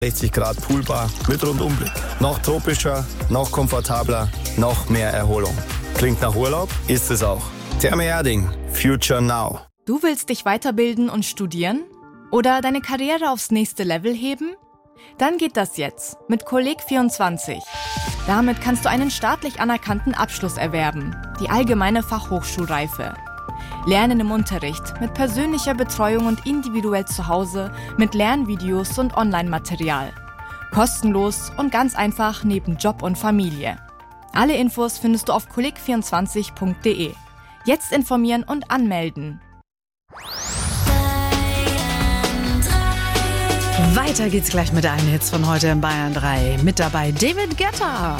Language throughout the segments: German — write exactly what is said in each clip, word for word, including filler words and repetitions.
sechzig Grad Poolbar mit Rundumblick. Noch tropischer, noch komfortabler, noch mehr Erholung. Klingt nach Urlaub? Ist es auch. Therme Erding. Future Now. Du willst dich weiterbilden und studieren? Oder deine Karriere aufs nächste Level heben? Dann geht das jetzt mit Kolleg vierundzwanzig. Damit kannst du einen staatlich anerkannten Abschluss erwerben, die allgemeine Fachhochschulreife. Lernen im Unterricht, mit persönlicher Betreuung und individuell zu Hause, mit Lernvideos und Online-Material. Kostenlos und ganz einfach neben Job und Familie. Alle Infos findest du auf kolleg vierundzwanzig punkt de. Jetzt informieren und anmelden. Weiter geht's gleich mit allen Hits von heute in Bayern drei. Mit dabei David Guetta.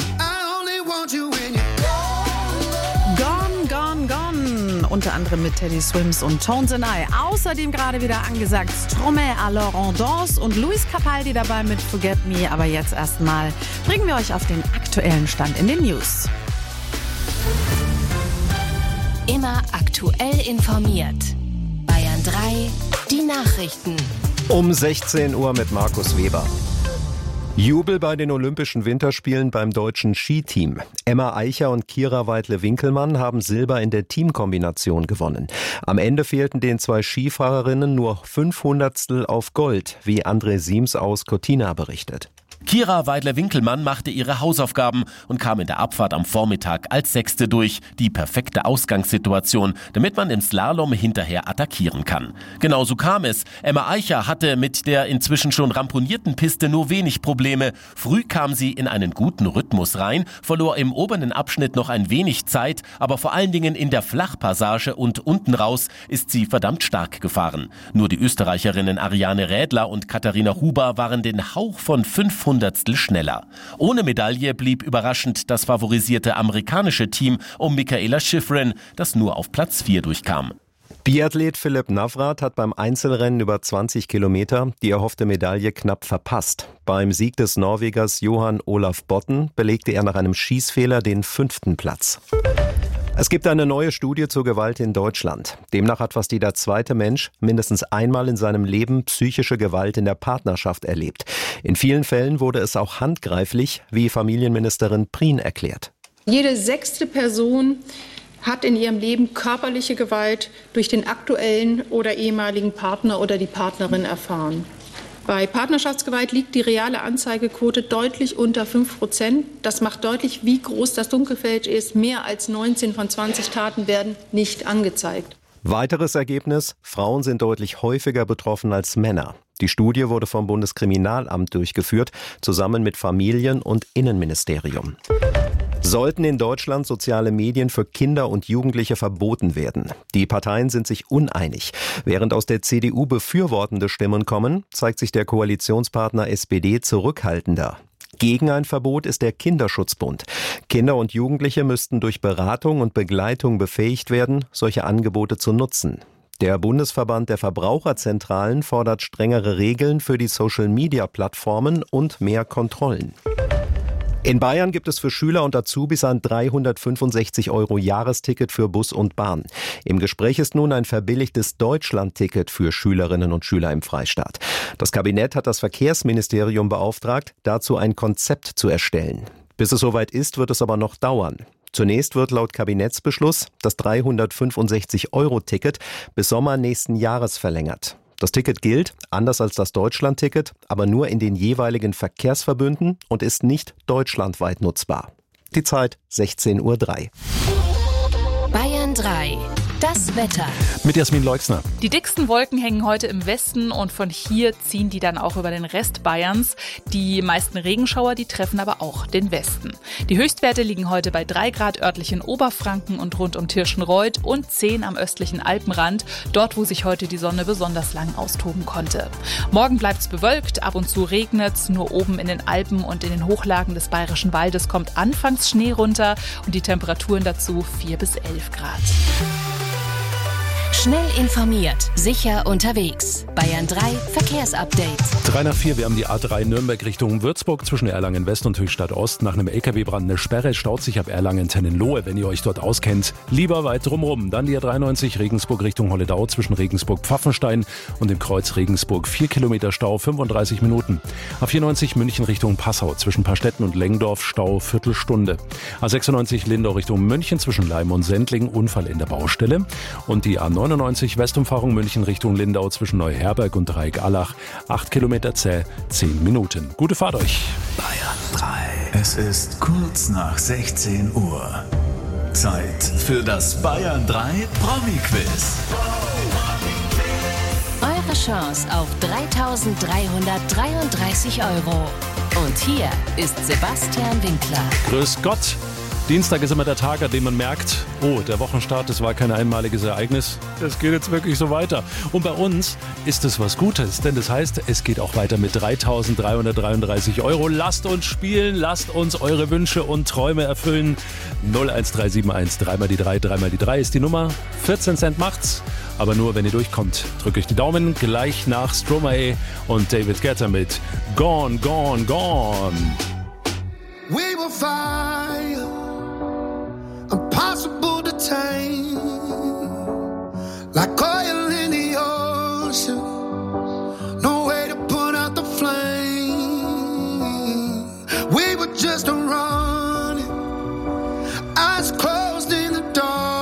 Gone, gone, gone. Unter anderem mit Teddy Swims und Tones and I. Außerdem gerade wieder angesagt Stromae à Laurent Dance und Luis Capaldi dabei mit Forget Me. Aber jetzt erstmal bringen wir euch auf den aktuellen Stand in den News. Immer aktuell informiert. Bayern drei, die Nachrichten. Um sechzehn Uhr mit Markus Weber. Jubel bei den Olympischen Winterspielen beim deutschen Skiteam. Emma Eicher und Kira Weidle-Winkelmann haben Silber in der Teamkombination gewonnen. Am Ende fehlten den zwei Skifahrerinnen nur fünf Hundertstel auf Gold, wie André Siems aus Cortina berichtet. Kira Weidle-Winkelmann machte ihre Hausaufgaben und kam in der Abfahrt am Vormittag als Sechste durch. Die perfekte Ausgangssituation, damit man im Slalom hinterher attackieren kann. Genauso kam es. Emma Eicher hatte mit der inzwischen schon ramponierten Piste nur wenig Probleme. Früh kam sie in einen guten Rhythmus rein, verlor im oberen Abschnitt noch ein wenig Zeit, aber vor allen Dingen in der Flachpassage und unten raus ist sie verdammt stark gefahren. Nur die Österreicherinnen Ariane Rädler und Katharina Huber waren den Hauch von fünfhundertstel schneller. Ohne Medaille blieb überraschend das favorisierte amerikanische Team um Mikaela Shiffrin, das nur auf Platz vier durchkam. Biathlet Philipp Navrat hat beim Einzelrennen über zwanzig Kilometer die erhoffte Medaille knapp verpasst. Beim Sieg des Norwegers Johan Olaf Botten belegte er nach einem Schießfehler den fünften Platz. Es gibt eine neue Studie zur Gewalt in Deutschland. Demnach hat fast jeder zweite Mensch mindestens einmal in seinem Leben psychische Gewalt in der Partnerschaft erlebt. In vielen Fällen wurde es auch handgreiflich, wie Familienministerin Prien erklärt. Jede sechste Person hat in ihrem Leben körperliche Gewalt durch den aktuellen oder ehemaligen Partner oder die Partnerin erfahren. Bei Partnerschaftsgewalt liegt die reale Anzeigequote deutlich unter fünf Prozent. Das macht deutlich, wie groß das Dunkelfeld ist. Mehr als neunzehn von zwanzig Taten werden nicht angezeigt. Weiteres Ergebnis: Frauen sind deutlich häufiger betroffen als Männer. Die Studie wurde vom Bundeskriminalamt durchgeführt, zusammen mit Familien- und Innenministerium. Sollten in Deutschland soziale Medien für Kinder und Jugendliche verboten werden? Die Parteien sind sich uneinig. Während aus der C D U befürwortende Stimmen kommen, zeigt sich der Koalitionspartner S P D zurückhaltender. Gegen ein Verbot ist der Kinderschutzbund. Kinder und Jugendliche müssten durch Beratung und Begleitung befähigt werden, solche Angebote zu nutzen. Der Bundesverband der Verbraucherzentralen fordert strengere Regeln für die Social-Media-Plattformen und mehr Kontrollen. In Bayern gibt es für Schüler und Azubis ein dreihundertfünfundsechzig Euro Jahresticket für Bus und Bahn. Im Gespräch ist nun ein verbilligtes Deutschlandticket für Schülerinnen und Schüler im Freistaat. Das Kabinett hat das Verkehrsministerium beauftragt, dazu ein Konzept zu erstellen. Bis es soweit ist, wird es aber noch dauern. Zunächst wird laut Kabinettsbeschluss das dreihundertfünfundsechzig Euro Ticket bis Sommer nächsten Jahres verlängert. Das Ticket gilt, anders als das Deutschlandticket, aber nur in den jeweiligen Verkehrsverbünden und ist nicht deutschlandweit nutzbar. Die Zeit sechzehn Uhr drei. Bayern drei. Das Wetter. Mit Jasmin Leuxner. Die dicksten Wolken hängen heute im Westen und von hier ziehen die dann auch über den Rest Bayerns. Die meisten Regenschauer, die treffen aber auch den Westen. Die Höchstwerte liegen heute bei drei Grad örtlich in Oberfranken und rund um Tirschenreuth und zehn am östlichen Alpenrand, dort wo sich heute die Sonne besonders lang austoben konnte. Morgen bleibt es bewölkt, ab und zu regnet es, nur oben in den Alpen und in den Hochlagen des Bayerischen Waldes kommt anfangs Schnee runter und die Temperaturen dazu vier bis elf Grad. Schnell informiert, sicher unterwegs. Bayern drei Verkehrsupdate. drei nach vier, wir haben die A drei Nürnberg Richtung Würzburg zwischen Erlangen West und Höchstadt Ost. Nach einem L K W-Brand eine Sperre, staut sich ab Erlangen-Tennenlohe, wenn ihr euch dort auskennt. Lieber weit drumrum. Dann die A dreiundneunzig Regensburg Richtung Holledau zwischen Regensburg-Pfaffenstein und dem Kreuz Regensburg. vier Kilometer Stau, fünfunddreißig Minuten. A vierundneunzig München Richtung Passau zwischen Pastetten und Lengdorf, Stau Viertelstunde. A sechsundneunzig Lindau Richtung München zwischen Leim und Sendling, Unfall in der Baustelle. Und die A neunundneunzig Westumfahrung München Richtung Lindau zwischen Neuherberg und Dreieck-Allach. acht Kilometer zäh, zehn Minuten. Gute Fahrt euch. Bayern drei. Es ist kurz nach sechzehn Uhr. Zeit für das Bayern drei Promi-Quiz. Eure Chance auf dreitausenddreihundertdreiunddreißig Euro. Und hier ist Sebastian Winkler. Grüß Gott. Dienstag ist immer der Tag, an dem man merkt, oh, der Wochenstart, das war kein einmaliges Ereignis. Das geht jetzt wirklich so weiter. Und bei uns ist es was Gutes, denn das heißt, es geht auch weiter mit dreitausenddreihundertdreiunddreißig Euro. Lasst uns spielen, lasst uns eure Wünsche und Träume erfüllen. null eins drei sieben eins, dreimal die drei, dreimal die drei ist die Nummer. vierzehn Cent macht's, aber nur, wenn ihr durchkommt. Drückt euch die Daumen, gleich nach Stromae und David Guetta mit Gone, Gone, Gone. We will fire. Impossible to tame, like oil in the ocean, no way to put out the flame. We were just running, eyes closed in the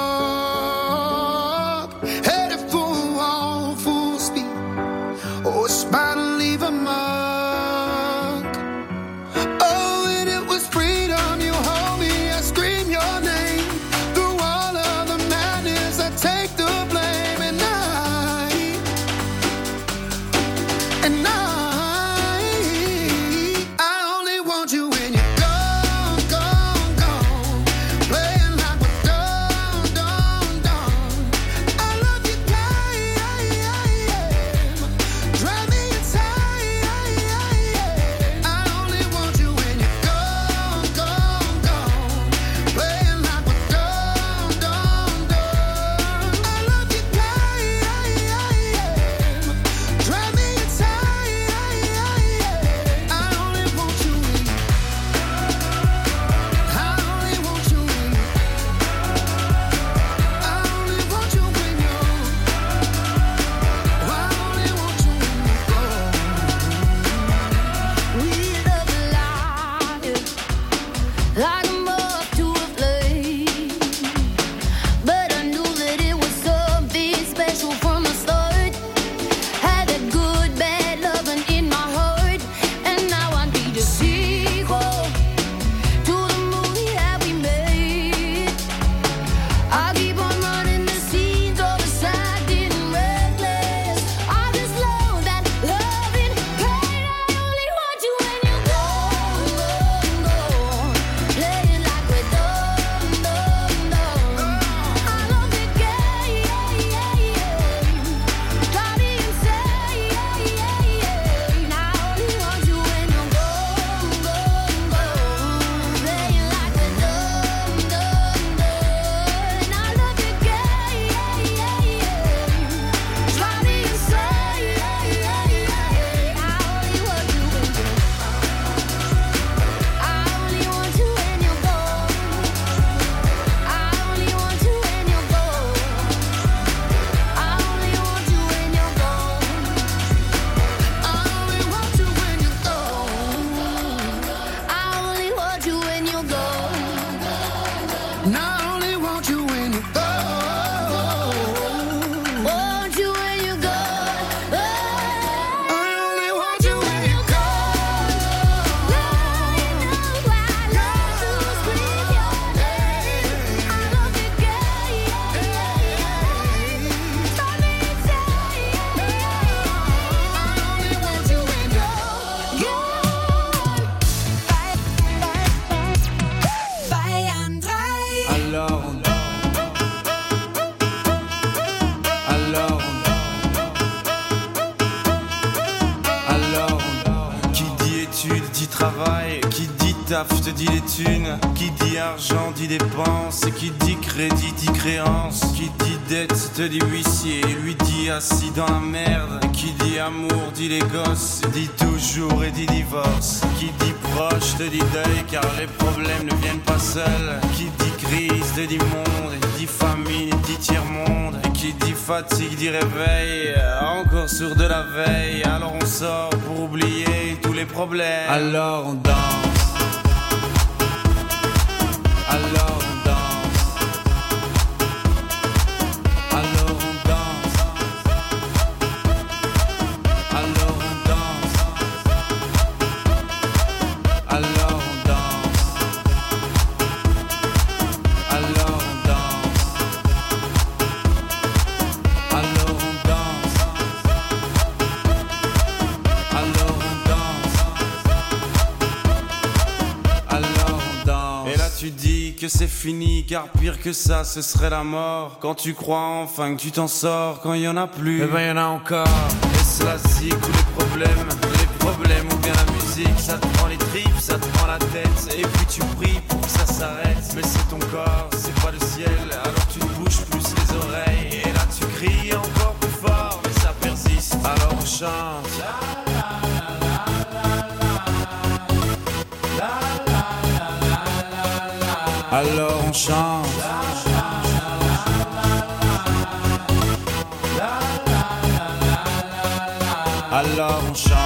dark, headed for a wall, full speed, oh, it's bound to leave a mark. Oh, and it was freedom, you hold me, I scream your name. Take the blame, and I, and I, I only want you when you're gone, gone, gone, playing like we're done, done, done. I love you, drive me insane. I only want you when you're gone, gone, gone, playing like we're done, done, done. travail, qui dit taf te dit les thunes. Qui dit argent dit dépense. Et qui dit crédit dit créance. Qui dit dette te dit huissier. Lui dit assis dans la merde. Et qui dit amour dit les gosses. Dit toujours et dit divorce. Qui dit proche te dit deuil car les problèmes ne viennent pas seuls. Qui dit crise te dit monde. Et dit famine dit tiers-monde. Et qui dit fatigue dit réveil. Encore sur de la veille. Alors on sort pour oublier tous les problèmes. Alors on danse. Alors on danse. Alors on danse. Alors on danse. Alors on danse. Alors on danse. Alors on danse. Alors on danse. Alors on danse. Et là tu dis que c'est fini, car pire que ça ce serait la mort. Quand tu crois enfin que tu t'en sors, quand il y en a plus, eh ben y en a encore. Et cela zik ou les problèmes, les problèmes ou bien la musique. Ça te prend les tripes, ça te prend la tête. Et puis tu pries pour que ça s'arrête. Mais c'est ton corps, c'est pas le ciel. Alors tu te bouges plus les oreilles. Et là tu cries encore plus fort, mais ça persiste. Alors on chante. Alors on chante. Alors on chante.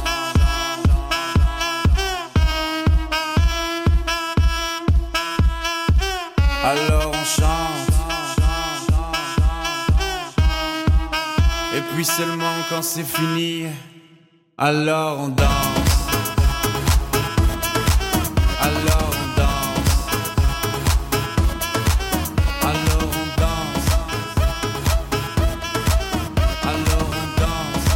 Alors on chante. Et puis seulement quand c'est fini, alors on danse. Alors on danse. Alors on danse. Alors on danse.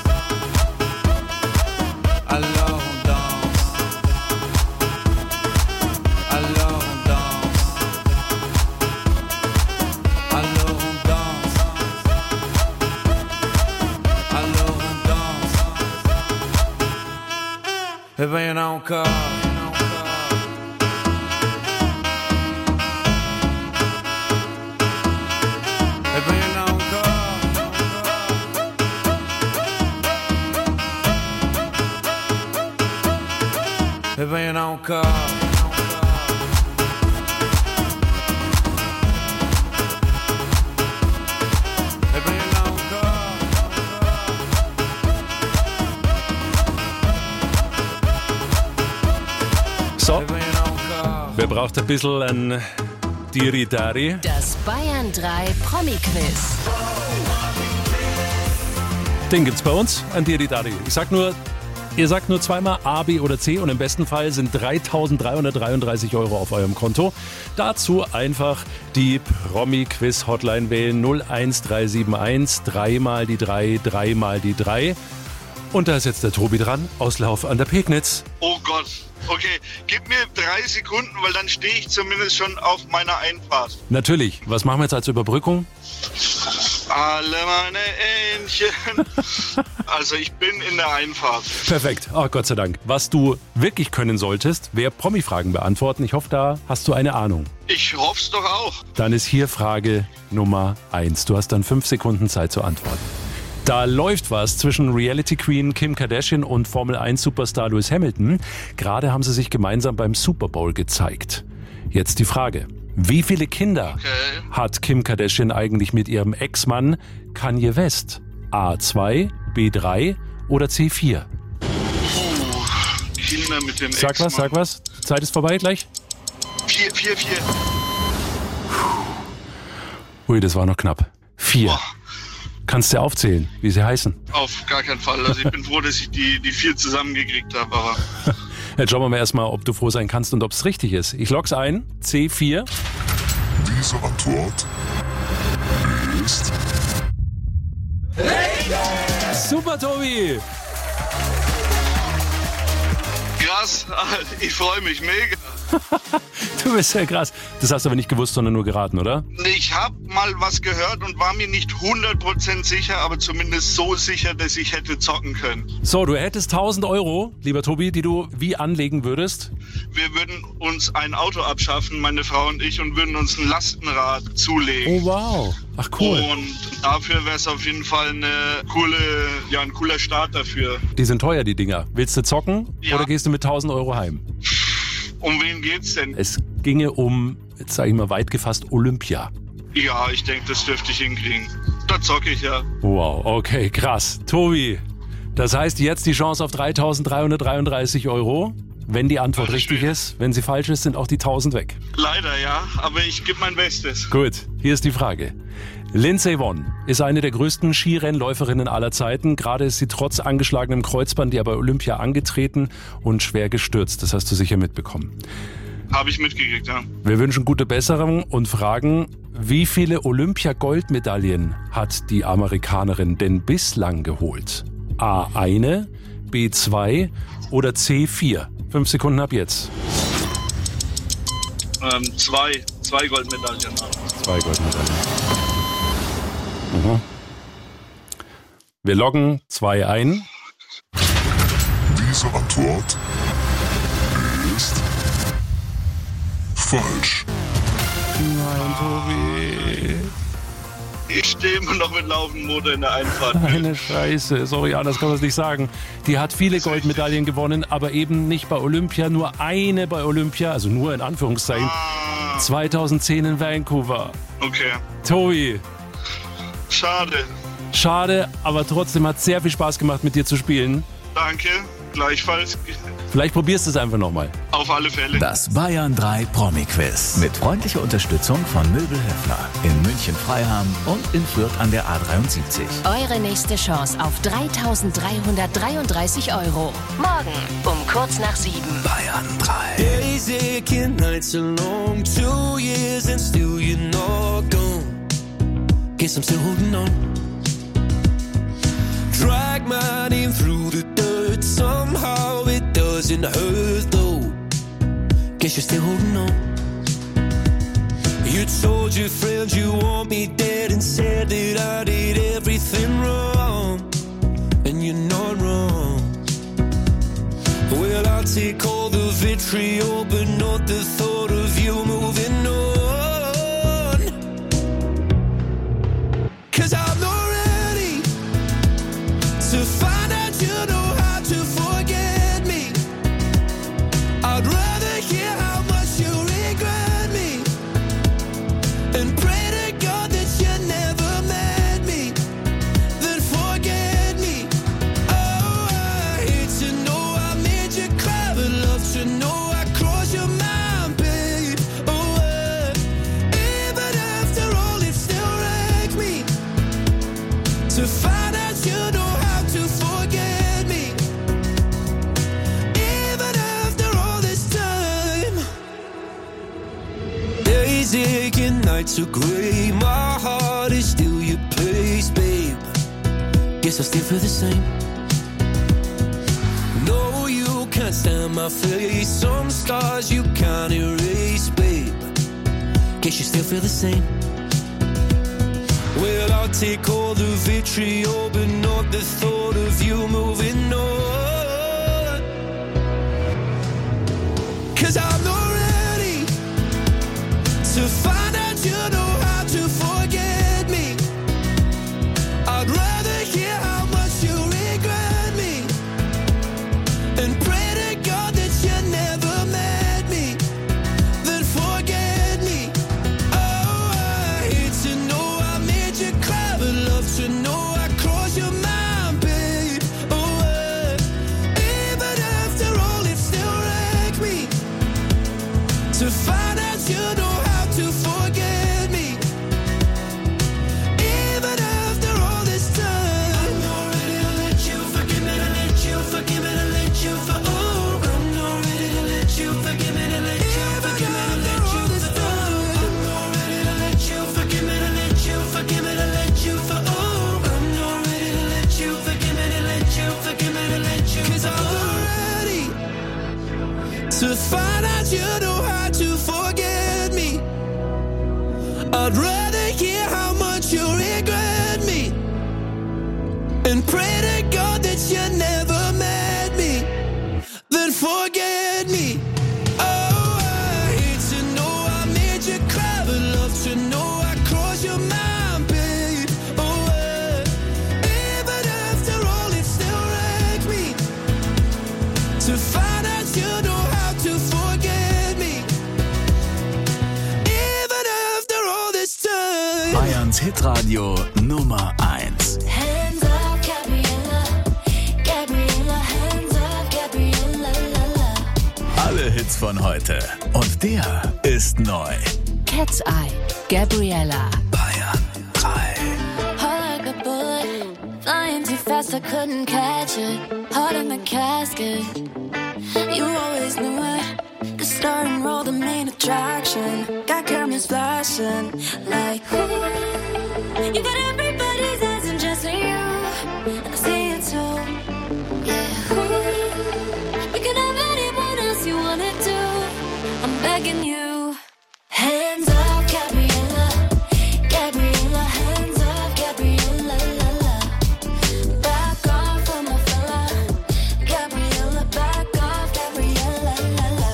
Alors on danse. Alors on danse. Alors on danse. Alors on danse. Eh ben y'en a encore. Eh ben y'en a encore. Eh ben y'en a encore. So, wer braucht ein bisschen ein Diri-Dari? Das Bayern drei Promi-Quiz. Den gibt's bei uns, ein Diri-Dari. Ich sag nur, ihr sagt nur zweimal A, B oder C und im besten Fall sind dreitausenddreihundertdreiunddreißig Euro auf eurem Konto. Dazu einfach die Promi-Quiz-Hotline wählen null eins drei sieben eins, dreimal die drei, dreimal die drei. Und da ist jetzt der Tobi dran, Auslauf an der Pegnitz. Oh Gott, okay, gib mir drei Sekunden, weil dann stehe ich zumindest schon auf meiner Einfahrt. Natürlich, was machen wir jetzt als Überbrückung? Alle meine Entchen. Also ich bin in der Einfahrt. Perfekt, oh Gott sei Dank. Was du wirklich können solltest, wäre Promi-Fragen beantworten. Ich hoffe, da hast du eine Ahnung. Ich hoffe es doch auch. Dann ist hier Frage Nummer eins. Du hast dann fünf Sekunden Zeit zu antworten. Da läuft was zwischen Reality Queen Kim Kardashian und Formel eins Superstar Lewis Hamilton. Gerade haben sie sich gemeinsam beim Super Bowl gezeigt. Jetzt die Frage. Wie viele Kinder okay. hat Kim Kardashian eigentlich mit ihrem Ex-Mann Kanye West? A zwei, B drei oder C vier? Oh, Kinder mit dem Sag Ex-Mann. was, sag was. Zeit ist vorbei gleich. Vier, vier, vier. Ui, das war noch knapp. Vier. Oh. Kannst du aufzählen, wie sie heißen? Auf gar keinen Fall. Also ich bin froh, dass ich die, die vier zusammengekriegt habe. Aber Jetzt schauen wir mal erstmal, ob du froh sein kannst und ob es richtig ist. Ich log's ein. C vier. Diese Antwort ist richtig! Super, Tobi! Krass, ich freue mich mega. Du bist ja krass. Das hast du aber nicht gewusst, sondern nur geraten, oder? Ich habe mal was gehört und war mir nicht hundert Prozent sicher, aber zumindest so sicher, dass ich hätte zocken können. So, du hättest tausend Euro, lieber Tobi, die du wie anlegen würdest? Wir würden uns ein Auto abschaffen, meine Frau und ich, und würden uns ein Lastenrad zulegen. Oh, wow. Ach, cool. Und dafür wäre es auf jeden Fall eine coole, ja, ein cooler Start dafür. Die sind teuer, die Dinger. Willst du zocken Ja. oder gehst du mit tausend Euro heim? Um wen geht's denn? Es ginge um, jetzt sage ich mal weit gefasst, Olympia. Ja, ich denke, das dürfte ich hinkriegen. Da zocke ich ja. Wow, okay, krass. Tobi, das heißt jetzt die Chance auf dreitausenddreihundertdreiunddreißig Euro. Wenn die Antwort richtig ist, wenn sie falsch ist, sind auch die tausend weg. Leider ja, aber ich gebe mein Bestes. Gut, hier ist die Frage. Lindsey Vonn ist eine der größten Skirennläuferinnen aller Zeiten. Gerade ist sie trotz angeschlagenem Kreuzband ja bei Olympia angetreten und schwer gestürzt. Das hast du sicher mitbekommen. Habe ich mitgekriegt, ja. Wir wünschen gute Besserung und fragen, wie viele Olympia-Goldmedaillen hat die Amerikanerin denn bislang geholt? A eine, B zwei oder C vier? Fünf Sekunden ab jetzt. Ähm, zwei. Zwei Goldmedaillen. Zwei Goldmedaillen. Mhm. Wir loggen zwei ein. Diese Antwort ist falsch. Nein, Tobi. Ich stehe immer noch mit laufendem Motor in der Einfahrt. Eine Scheiße. Sorry, anders kann man es nicht sagen. Die hat viele Goldmedaillen gewonnen, aber eben nicht bei Olympia. Nur eine bei Olympia, also nur in Anführungszeichen. Ah. zweitausendzehn in Vancouver. Okay. Tobi. Schade. Schade, aber trotzdem hat es sehr viel Spaß gemacht, mit dir zu spielen. Danke. Gleichfalls. Vielleicht probierst du es einfach nochmal. Auf alle Fälle. Das Bayern drei Promi-Quiz. Mit freundlicher Unterstützung von Möbel Höffner. In München-Freiham und in Fürth an der A dreiundsiebzig. Eure nächste Chance auf dreitausenddreihundertdreiunddreißig Euro. Morgen um kurz nach sieben. Bayern drei. Days aching, nights are long, two years and still you're not gone. Guess I'm still holding on. Drag my name through the dirt, somehow it doesn't hurt though. Guess you're still holding on. You told your friends you want me dead and said that I did everything wrong. And you're not wrong. Well, I'll take all the vitriol, but not the thought of you moving on. 'Cause I'm not ready to find out you know how to forget me. I'd rather hear how much you regret me and pray to God that you never met me, then forget me. Oh, I hate to know I made you cry, but love to know I crossed your mind, babe. Oh, uh, even after all, it still wrecks me to find out you know how to forget me. Even after all this time. Days aching, nights are grey. My heart is still your place, babe. Guess I still feel the same. No, you can't stand my face. Some scars you can't erase, babe. Guess you still feel the same. Well, I'll take all the vitriol, but not the thought of you moving on. 'Cause I'm not ready to find out you know how to forget me. I'd rather hear how much you regret me and pray to God that you never met me, then forget me. Oh, I hate to know I made you cry, but love to know I crossed your mind, babe. Oh, uh, to find out you know how to forget me. I'd rather hear how much you regret me and pray to God that you never met me than forget me. Oh, I hate to know I made you cry, but love to know I crossed your mind, babe. Oh, uh, even after all, it still wrecks me to find out you know how to forget me. Even after all this time. Bayerns Hitradio Nummer eins. Hands up, Gabriella, Gabriella, hands up, Gabriella, la la. Alle Hits von heute. Und der ist neu. Cat's Eye, Gabriella. Bayern drei. Heart like a bullet, flying too fast, I couldn't catch it. Heart in the casket, you always knew it. The star and roll, the main attraction. Got cameras flashing, like ooh. You got everybody's eyes and just you, and I see it too. Yeah, ooh. You can have anyone else you wanna do. I'm begging you. Hands up, Gabriella, Gabriella, hands up, Gabriella, la la. Back off from my fella, Gabriella, back off, Gabriella, la la.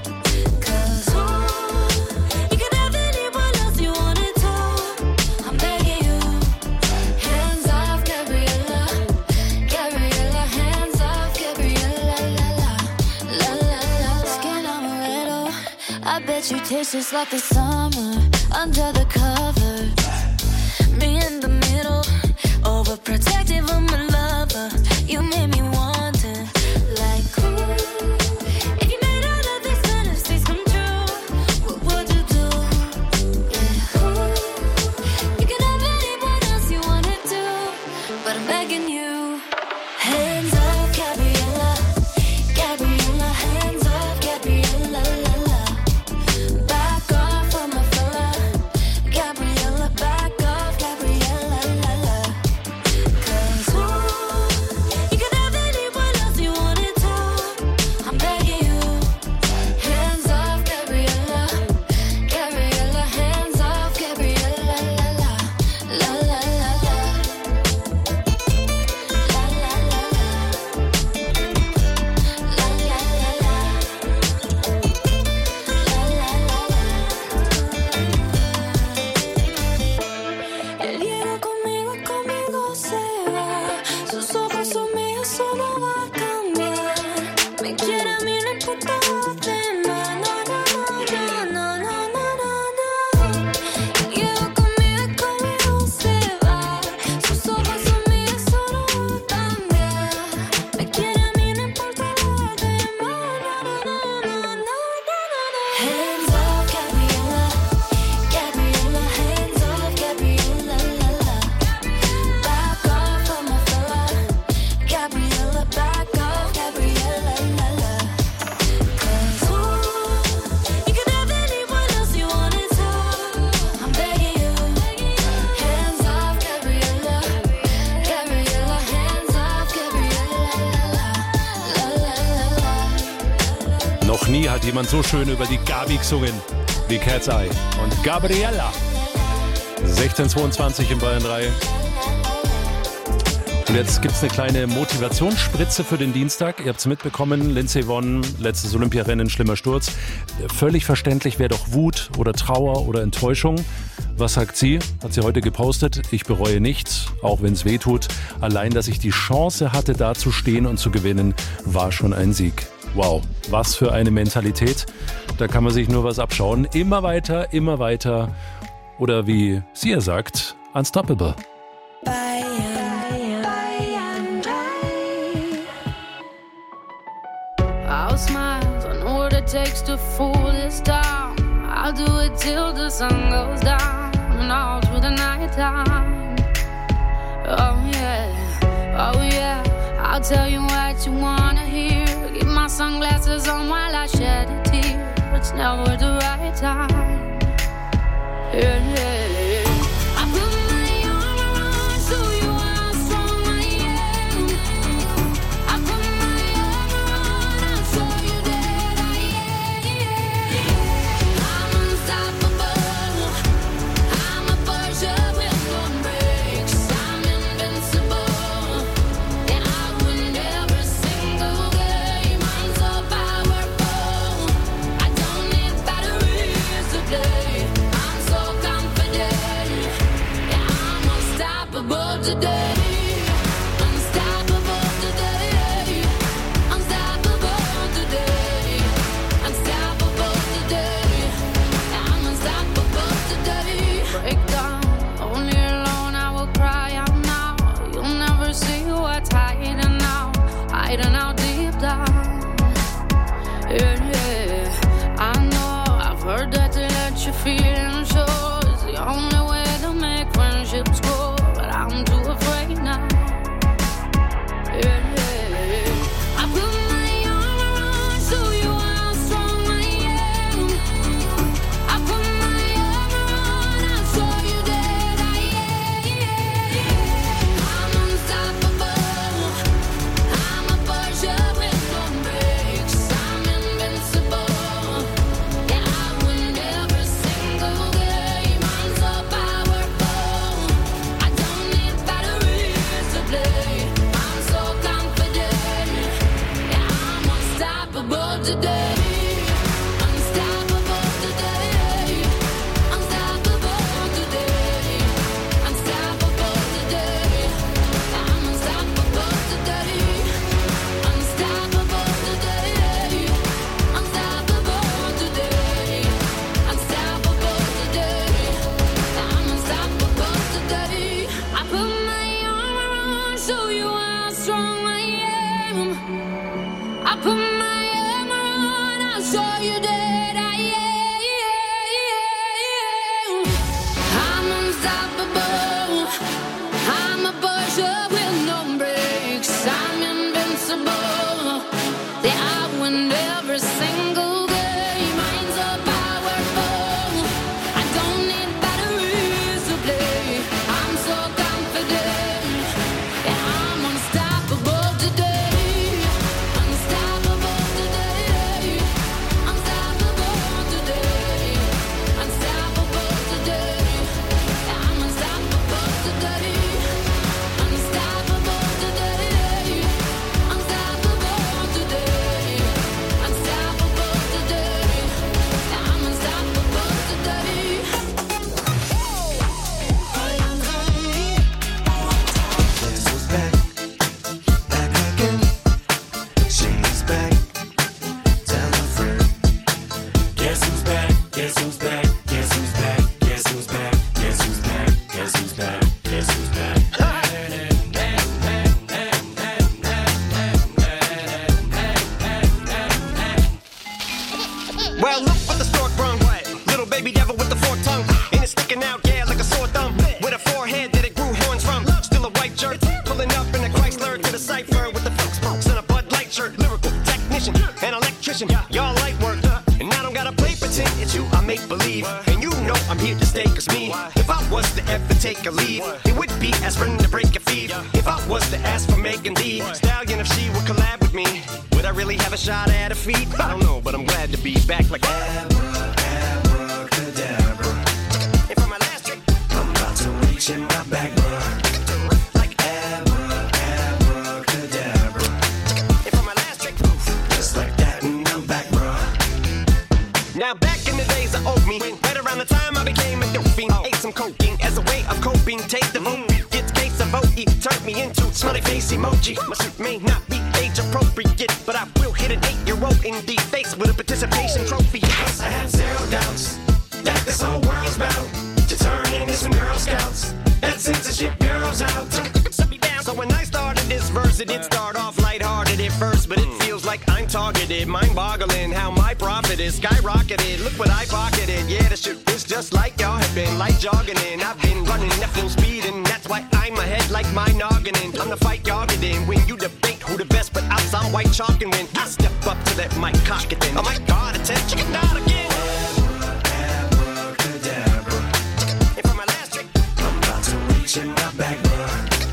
'Cause ooh, you can have anyone else you wanted to. I'm begging you. Hands off, Gabriella, Gabriella, hands off, Gabriella, la la, la la la. Skin amaretto, I bet you taste just like the summer under the cover. Me in the middle, overprotective of my lover. You made me wanting, like ooh. If you made all of these fantasies come true, what would you do? Yeah, ooh. You can have anyone else you wanna do, but I'm begging you. Hands up, Gabriella, Gabriella, hands up, Gabriella, la la. Back off from my fella, Gabriella, back off, Gabriella, la la. 'Cause ooh, you can have anyone else you wanted to. I'm begging you. Hands off, Gabriella, Gabriella, hands off, Gabriella, la la, la la la la, la la la la, la la la la, la la la la. El hielo conmigo, conmigo se va. Sus ojos son míos, solo va a cambiar. Me quiere a mí, no importa los demás. No, no, no, no, no, no, no, no. El hielo conmigo, conmigo se va. Sus ojos son míos, solo va a cambiar. Me quiere a mí, no importa los demás. No, no, no, no, no, no, no. Hands up, Gabriella, Gabriella, hands up, Gabriella, la la. Back off from my fella, Gabriella, back off, Gabriella, la la. 'Cause ooh, you can have anyone else you wanted to. I'm begging you. Hands off, Gabriella, Gabriella, hands off, Gabriella, la la, la la la. Noch nie hat jemand so schön über die Gabi gesungen wie Cat's Eye und Gabriella. sechzehn zweiundzwanzig in Bayern drei. Und jetzt gibt es eine kleine Motivationsspritze für den Dienstag. Ihr habt es mitbekommen, Lindsey Vonn, letztes Olympiarennen, schlimmer Sturz. Völlig verständlich wäre doch Wut oder Trauer oder Enttäuschung. Was sagt sie? Hat sie heute gepostet. Ich bereue nichts, auch wenn es weh tut. Allein, dass ich die Chance hatte, da zu stehen und zu gewinnen, war schon ein Sieg. Wow, was für eine Mentalität. Da kann man sich nur was abschauen. Immer weiter, immer weiter. Oder wie sie ja sagt, unstoppable. I'll smile, I know what it takes to fool this town. I'll do it till the sun goes down and all through the night time. Oh yeah, oh yeah, I'll tell you what you wanna hear. Keep my sunglasses on while I shed a tear. It's never the right time. Yeah, yeah, yeah. I put my arm around so you are strong, I am. I put my arm around so you that I today. Unstoppable today. Unstoppable today. Unstoppable today. I'm unstoppable today. Unstoppable today. Unstoppable today. Unstoppable today. I'm unstoppable today. I put my armor on, show you how strong I am. I put my armor on, I'll show you that I am. I'm unstoppable. I'm a Porsche with no brakes. I'm invincible. Yeah, I win every single game. Mine's so powerful. I don't need batteries to play. I'm so confident. Yeah, I'm unstoppable today. Unstoppable today. Unstoppable today. Unstoppable today. Yeah, I'm unstoppable today. Unstoppable today. Unstoppable today. Unstoppable today. Yeah, I'm unstoppable today. Guess who's back? Back again. She's back. Tell a friend. Guess who's back? Guess who's back? Guess who's back? Guess who's back? Guess who's back? Guess who's back? Guess who's back? Well, look what the stork brung. Little baby devil with the forked tongue. And it's sticking out, yeah, like a sore thumb. With a forehead that it grew horns from. Still a white shirt. Pulling up in a Chrysler to the cipher with the Phillips spokes and a Bud Light shirt. Lyrical technician, an electrician. Y'all light work. And I don't gotta play pretend. It's you I make believe. And you know I'm here to stay, cause me, if I was to ever take a leave, it would be aspirin to break a fever. If I was to ask for Megan Thee Stallion, if she would collab with me, would I really have a shot at a feat? I don't know, but I'm glad to be back like Abra, abracadabra. And for my last trick, I'm about to reach in my back, bruh. Like Abra, abracadabra. And for my last trick, just like that, and I'm back, bruh. Now back in the days of old me, right around the time I became a dope fiend, ate some cocaine as a way of coping. Take the vote, get case of vote, turned me into smiley face emoji. My suit may not be age appropriate, but I will hit an eight-year-old in the face with a participation trophy. Yes, I have zero doubts that this whole world's about to turn into some Girl Scouts. That censorship bureau's out. So when I started this verse, it did start off lighthearted at first, but it feels like I'm targeted. Mind-boggling how my profit is skyrocketed. Look what I pocketed. Yeah, the shit is just like y'all have been, like jogging in. I've been running at full speed, and that's why I'm ahead like my noggin in. I'm the fight y'all get in. When you debate who the best, but I'm some white chalk, and when I step up to that mic, cock it then. Oh my God, attention, chicken out again. Abracadabra. And for my last trick, I'm about to reach in my back, bruh.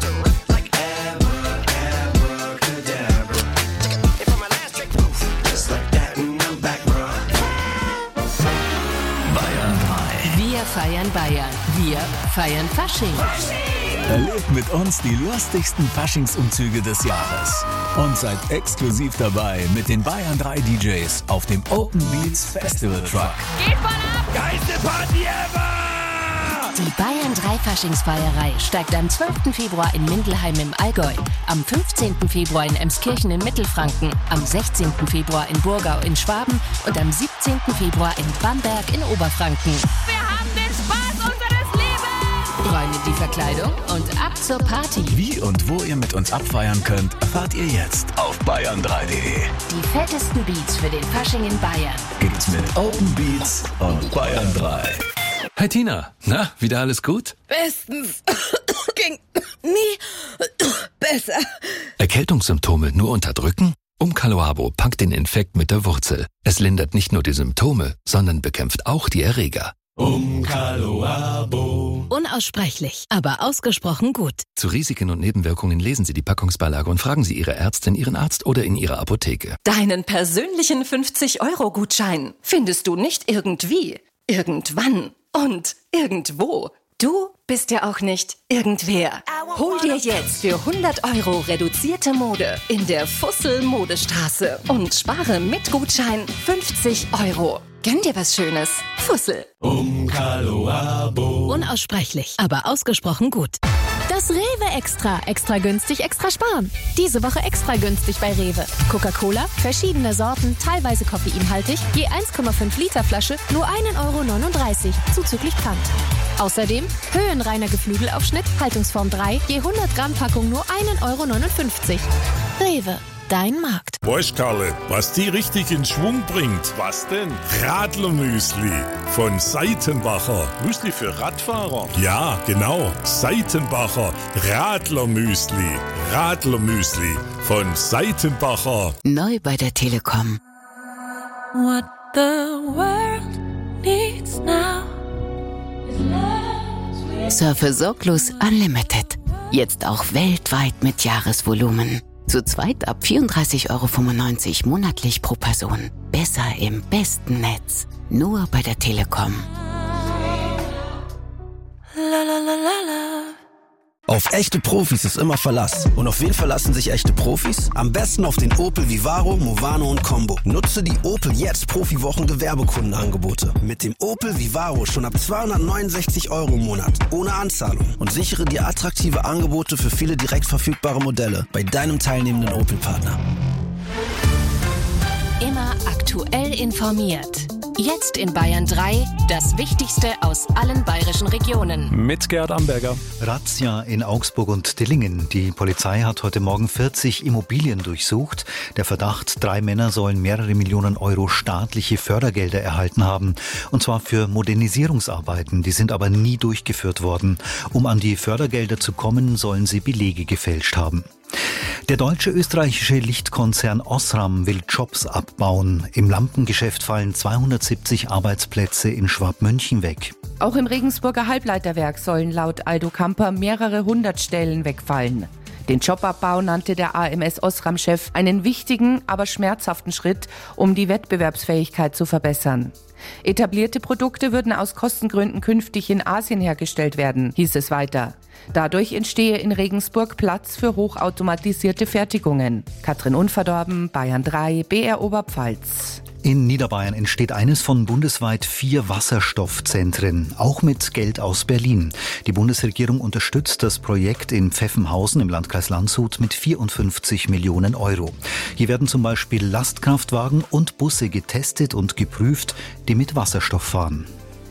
Wir feiern Bayern. Wir feiern Fasching. Erlebt mit uns die lustigsten Faschingsumzüge des Jahres. Und seid exklusiv dabei mit den Bayern drei D Js auf dem Open Beats Festival Truck. Geht voll ab! Geilste Party ever! Die Bayern drei Faschingsfeierei steigt am zwölften Februar in Mindelheim im Allgäu, am fünfzehnten Februar in Emskirchen in Mittelfranken, am sechzehnten Februar in Burgau in Schwaben und am siebzehnten Februar in Bamberg in Oberfranken. Wir haben den Spaß unseres Lebens! Rein in die Verkleidung und ab zur Party. Wie und wo ihr mit uns abfeiern könnt, erfahrt ihr jetzt auf bayern drei punkt de. Die fettesten Beats für den Fasching in Bayern Gibt's mit Open Beats und Bayern drei. Hi Tina, na, wieder alles gut? Bestens. Ging nie besser. Erkältungssymptome nur unterdrücken? Umcaloabo packt den Infekt mit der Wurzel. Es lindert nicht nur die Symptome, sondern bekämpft auch die Erreger. Umcaloabo. Unaussprechlich, aber ausgesprochen gut. Zu Risiken und Nebenwirkungen lesen Sie die Packungsbeilage und fragen Sie Ihre Ärztin, Ihren Arzt oder in Ihrer Apotheke. Deinen persönlichen fünfzig Euro Gutschein findest du nicht irgendwie, irgendwann und irgendwo. Du bist ja auch nicht irgendwer. Hol dir jetzt für hundert Euro reduzierte Mode in der Fussel Modestraße und spare mit Gutschein fünfzig Euro. Gönn dir was Schönes. Fussel. Um Kaloabo. Unaussprechlich, aber ausgesprochen gut. Das Rewe Extra. Extra günstig, extra sparen. Diese Woche extra günstig bei Rewe. Coca-Cola, verschiedene Sorten, teilweise koffeinhaltig, je eins Komma fünf Liter Flasche, nur ein Euro neununddreißig, zuzüglich Pfand. Außerdem höhenreiner Geflügelaufschnitt, Haltungsform drei, je hundert Gramm Packung nur ein Euro neunundfünfzig. Rewe. Dein Markt. Weißt, Karle, was die richtig in Schwung bringt? Was denn? Radlermüsli von Seitenbacher. Müsli für Radfahrer? Ja, genau. Seitenbacher Radlermüsli. Radlermüsli von Seitenbacher. Neu bei der Telekom. What the world needs now is love. Surfe sorglos Unlimited. Jetzt auch weltweit mit Jahresvolumen. Zu zweit ab vierunddreißig Euro fünfundneunzig monatlich pro Person. Besser im besten Netz. Nur bei der Telekom. La, la, la, la, la. Auf echte Profis ist immer Verlass. Und auf wen verlassen sich echte Profis? Am besten auf den Opel Vivaro, Movano und Combo. Nutze die Opel jetzt Profiwochen Gewerbekundenangebote. Mit dem Opel Vivaro schon ab zweihundertneunundsechzig Euro im Monat. Ohne Anzahlung. Und sichere dir attraktive Angebote für viele direkt verfügbare Modelle bei deinem teilnehmenden Opel-Partner. Immer aktuell informiert. Jetzt in Bayern drei, das Wichtigste aus allen bayerischen Regionen. Mit Gerd Amberger. Razzia in Augsburg und Dillingen. Die Polizei hat heute Morgen vierzig Immobilien durchsucht. Der Verdacht, drei Männer sollen mehrere Millionen Euro staatliche Fördergelder erhalten haben. Und zwar für Modernisierungsarbeiten. Die sind aber nie durchgeführt worden. Um an die Fördergelder zu kommen, sollen sie Belege gefälscht haben. Der deutsche-österreichische Lichtkonzern Osram will Jobs abbauen. Im Lampengeschäft fallen zweihundertsiebzig Arbeitsplätze in Schwabmünchen weg. Auch im Regensburger Halbleiterwerk sollen laut Aldo Kamper mehrere hundert Stellen wegfallen. Den Jobabbau nannte der A M S-Osram-Chef einen wichtigen, aber schmerzhaften Schritt, um die Wettbewerbsfähigkeit zu verbessern. Etablierte Produkte würden aus Kostengründen künftig in Asien hergestellt werden, hieß es weiter. Dadurch entstehe in Regensburg Platz für hochautomatisierte Fertigungen. Katrin Unverdorben, Bayern drei, B R Oberpfalz. In Niederbayern entsteht eines von bundesweit vier Wasserstoffzentren, auch mit Geld aus Berlin. Die Bundesregierung unterstützt das Projekt in Pfeffenhausen im Landkreis Landshut mit vierundfünfzig Millionen Euro. Hier werden zum Beispiel Lastkraftwagen und Busse getestet und geprüft, die mit Wasserstoff fahren.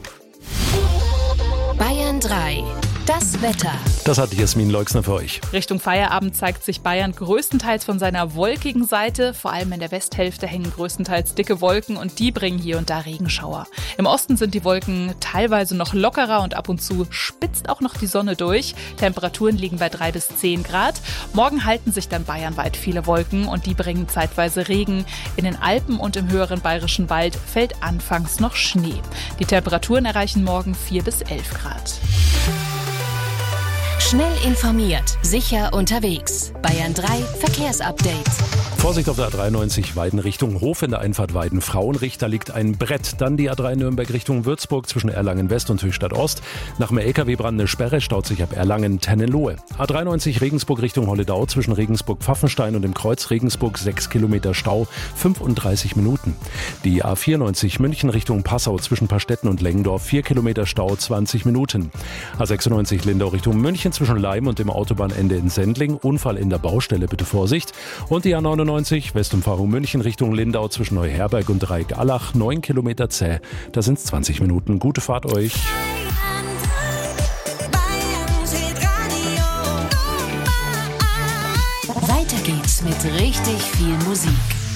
Bayern drei. Das Wetter. Das hat Jasmin Leuxner für euch. Richtung Feierabend zeigt sich Bayern größtenteils von seiner wolkigen Seite. Vor allem in der Westhälfte hängen größtenteils dicke Wolken und die bringen hier und da Regenschauer. Im Osten sind die Wolken teilweise noch lockerer und ab und zu spitzt auch noch die Sonne durch. Temperaturen liegen bei drei bis zehn Grad. Morgen halten sich dann bayernweit viele Wolken und die bringen zeitweise Regen. In den Alpen und im höheren bayerischen Wald fällt anfangs noch Schnee. Die Temperaturen erreichen morgen vier bis elf Grad. Schnell informiert, sicher unterwegs. Bayern drei Verkehrsupdate. Vorsicht auf der A dreiundneunzig Weiden Richtung Hof in der Einfahrt Weiden-Frauenricht. Da liegt ein Brett. Dann die A drei Nürnberg Richtung Würzburg zwischen Erlangen West und Höchstadt Ost. Nach dem L K W-Brand eine Sperre, staut sich ab Erlangen-Tennenlohe. A dreiundneunzig Regensburg Richtung Holledau zwischen Regensburg-Pfaffenstein und dem Kreuz Regensburg sechs Kilometer Stau, fünfunddreißig Minuten. Die A vierundneunzig München Richtung Passau zwischen Pastetten und Lengendorf vier Kilometer Stau, zwanzig Minuten. A sechsundneunzig Lindau Richtung München zwischen Leim und dem Autobahnende in Sendling. Unfall in der Baustelle, bitte Vorsicht. Und die A neunundneunzig Westumfahrung München Richtung Lindau zwischen Neuherberg und Dreieck-Allach, neun Kilometer zäh. Da sind es zwanzig Minuten. Gute Fahrt euch. Weiter geht's mit richtig viel Musik.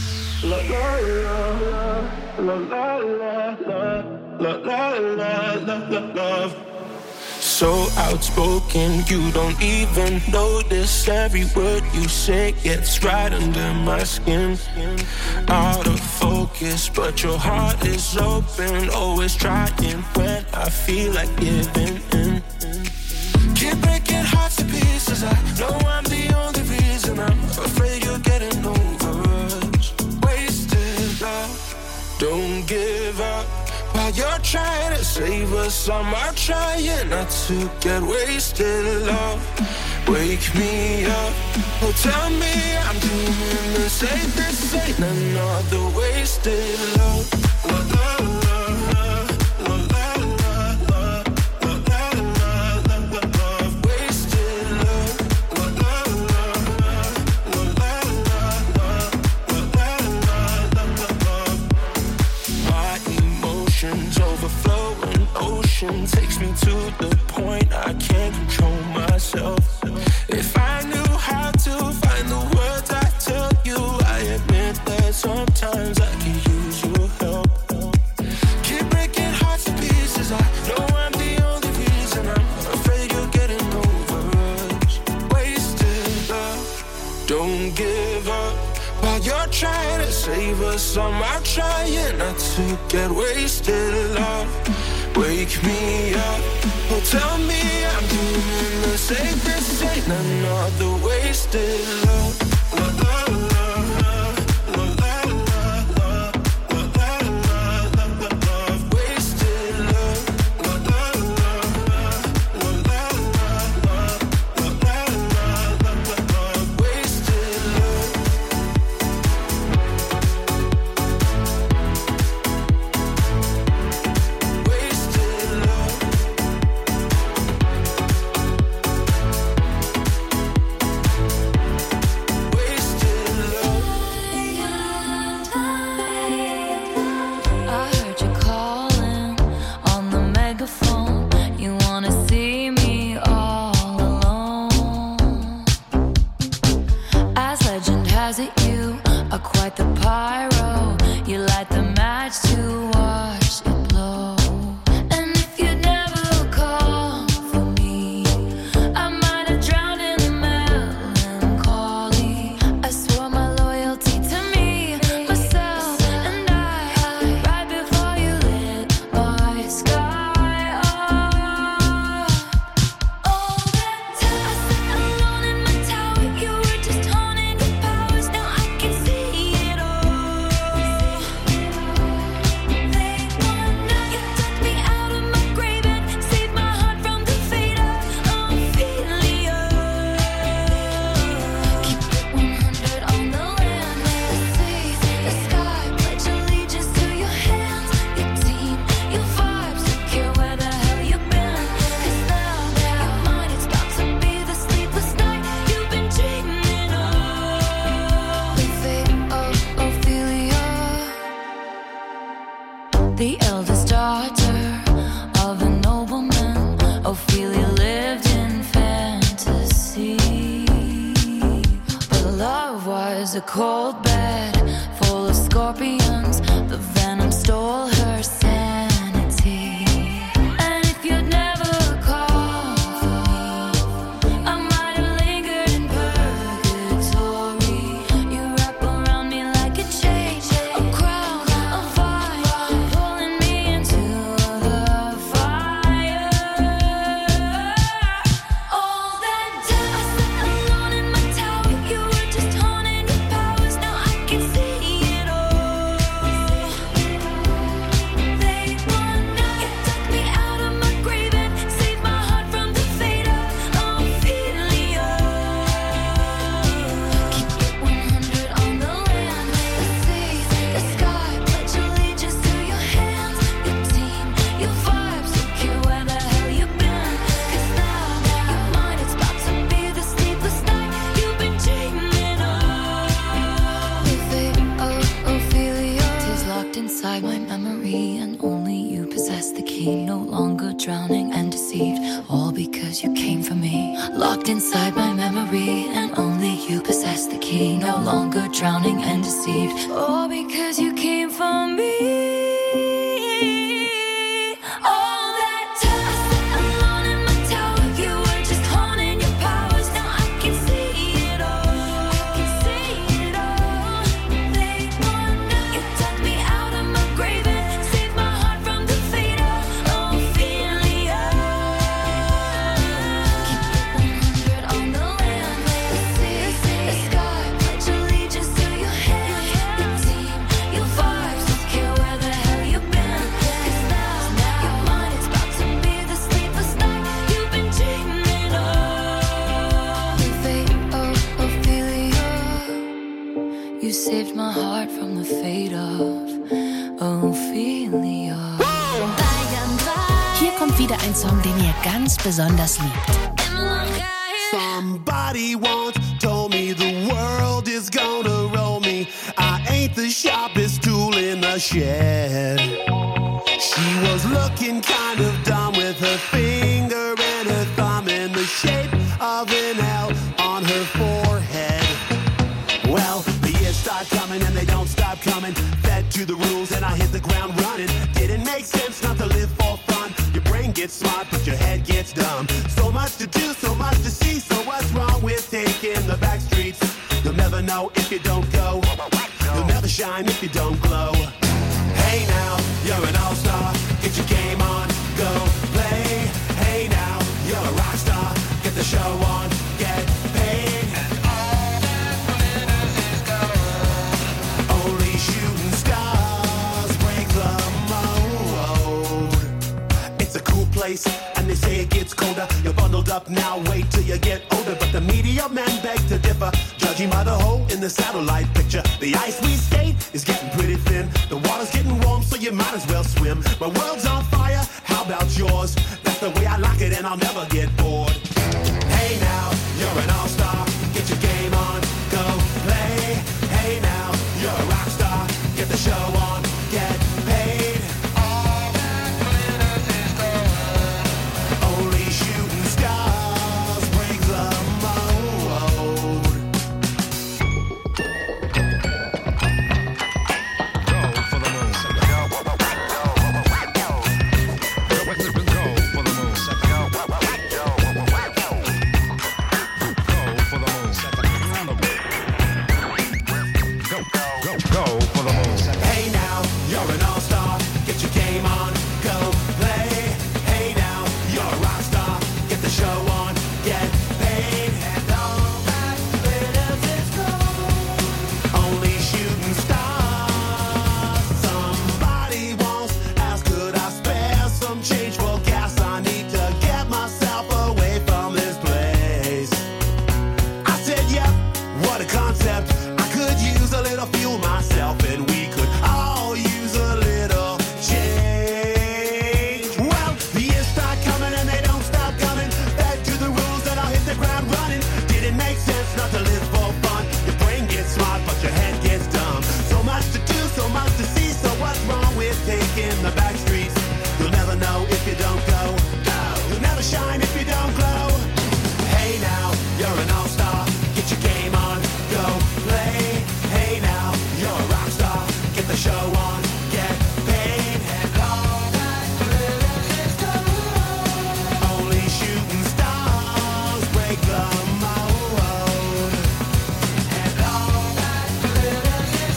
So outspoken, you don't even notice. Every word you say gets right under my skin. Out of focus, but your heart is open. Always trying when I feel like giving in. Keep breaking hearts to pieces. I know I'm the only reason. I'm afraid you're getting over us. Wasted love, don't give up. While While you're trying to save us, I'm out trying not to get wasted. Love, wake me up. Oh, tell me I'm doing the safest. Ain't another wasted love. Love, love, love. Takes me to the point I can't control myself. If I knew how to find the words I tell you, I admit that sometimes I can use your help. Keep breaking hearts to pieces. I know I'm the only reason. I'm afraid you're getting over us. Wasted love. Don't give up. While you're trying to save us, I'm out trying not to get wasted. Love, wake me up. Oh, tell me I'm doing the safest. Ain't another wasted love. Love, love, love. Your ein Song, den ihr ganz besonders liebt. Somebody once told me the world is gonna roll me. I ain't the sharpest tool in the shed. She was looking kind of dumb with her finger and her thumb in the shape of an L on her forehead. Well, the years start coming and they don't stop coming. Fed to the rules and I hit the ground running. Didn't make sense not to live for fun. Your brain gets smart but your head gets dumb. So much to do, so much to see. So what's wrong with taking the back streets? You'll never know if you don't go. You'll never shine if you don't glow. Hey now, you're an all-star. Get your game on, go play. Hey now, you're a rock star. Get the show on, get paid. And all that glitters is gold. Only shooting stars break the mold. It's a cool place, and they say it gets colder. You're bundled up now, wait till you get older. But the media men beg to differ, judging by the hole in the satellite picture. The ice we skate is getting pretty thin. The water's getting warm, so you might as well swim. My world's on fire, how about yours? That's the way I like it, and I'll never get bored. Hey now, you're an all-star. Get your game on, go play. Hey now, you're a rock star. Get the show on, get paid. All that glitters is gold. Only shooting stars break the mold. Hey now, you're an all-star. Get your game on, go play. Hey now, you're a rock star. Get the show on, get paid. And all that glitters is gold. Only shooting stars. Somebody once asked, could I spare some change for gas? I need to get myself away from this place. I said, yep, what a concept. I could use a little fuel myself, and we could all use a little change. Well, the years start coming and they don't stop coming. Back to the rules and I'll hit the ground running. Didn't make sense not to live for fun. Your brain gets smart but your head gets dumb. So much to do, so much to see. So what's wrong with taking the back streets? You'll never know if you don't go. Go. You'll never shine if you don't glow. Hey now, you're an all-star. Get your game on, go play. Hey now, you're a rock star. Get the show on, get paid. And all that glitters is gold. Only shooting stars break the mold. And all that glitters is